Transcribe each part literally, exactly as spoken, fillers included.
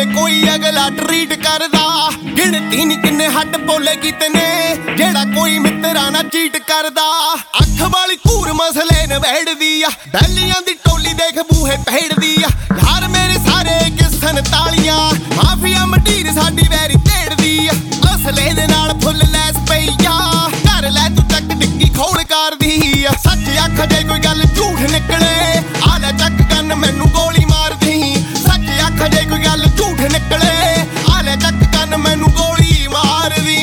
ਜਿਵੇਂ ਕੋਈ ਅਗਲਾ ਟਰੀਟ ਕਰਦਾ। ਗਿਣਤੀ ਨੀ ਕਿੰਨੇ ਹੱਡ ਪੋਲੇ ਕੀਤੇ ਨੇ, ਜਿਹੜਾ ਕੋਈ ਮਿੱਤਰਾਂ ਨਾਲ ਚੀਟ ਕਰਦਾ। ਅੱਖ ਵਾਲੀ ਘੂਰ ਮਸਲੇ ਨਵੇੜਦੀ ਆ, ਬੈਲੀਆਂ ਦੀ ਟੋਲੀ ਦੇਖ ਬੂਹੇ ਪਹਿੜਦੀ ਆ। ਯਾਰ ਮੇਰੇ ਸਾਰੇ ਕਿਸਨ ਤਾਲੀਆਂ, ਮਾਫੀਆ ਮੰਡੀਰ ਸਾਡੀ ਵੈਰੀ ਢੇੜਦੀ ਆ। ਅਸਲੇ ਦੇ ਨਾਲ ਫੁੱਲ ਲੈਸ ਪਈ ਆ, ਘਰ ਲੈ ਤੂੰ ਚੱਕ ਡਿੱਗੀ ਖੋਲ ਕਰਦੀ ਆ। ਸੱਚ ਆਖ ਜੇ ਕੋਈ ਗੱਲ ਝੂਠ ਨਿਕਲੇ, ਆ ਲੈ ਚੱਕ ਕੰਨ ਮੈਨੂੰ ਗੋਲੀ ਮਾਰਦੀ। ਸੱਚ ਆਖ ਜੇ ਕੋਈ ਗੱਲ ਝੂਠ ਨਿਕਲੇ, ਆ ਲੈ ਚੱਕ ਕੰਨ ਮੈਨੂੰ ਗੋਲੀ ਮਾਰਦੀ।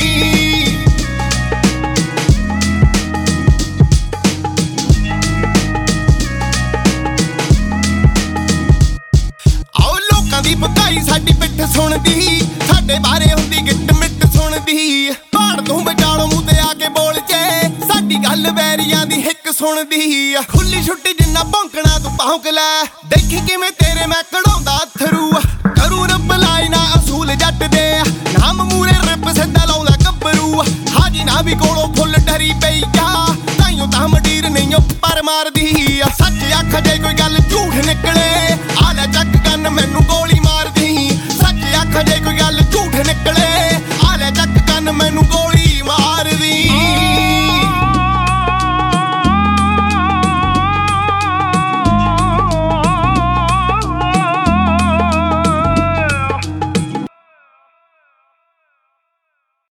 ਆਓ ਲੋਕਾਂ ਦੀ ਭਕਾਈ ਸਾਡੀ ਪਿੱਠ ਸੁਣਦੀ, ਸਾਡੇ ਬਾਰੇ ਹੁੰਦੀ ਗਿੱਟ ਮਿੱਟ ਸੁਣਦੀ। ਭਾੜ ਤੂੰ ਵਿਚਾਲੋਂ ਮੂੰਹ ਤੇ ਆ ਕੇ ਬੋਲ ਜੇ, ਸਾਡੀ ਗੱਲ ਵੈਰੀਆਂ ਦੀ ਹਿੱਕ ਸੁਣਦੀ ਆ। ਖੁੱਲੀ ਛੁੱਟੀ ਜਿੰਨਾ ਭੌਂਕਣਾ ਤੂੰ ਭੌਂਕ ਲੈ, ਦੇਖੀ ਕਿਵੇਂ ਤੇਰੇ ਮੈਂ ਕਢਾਉਂਦਾ ਹੱਥ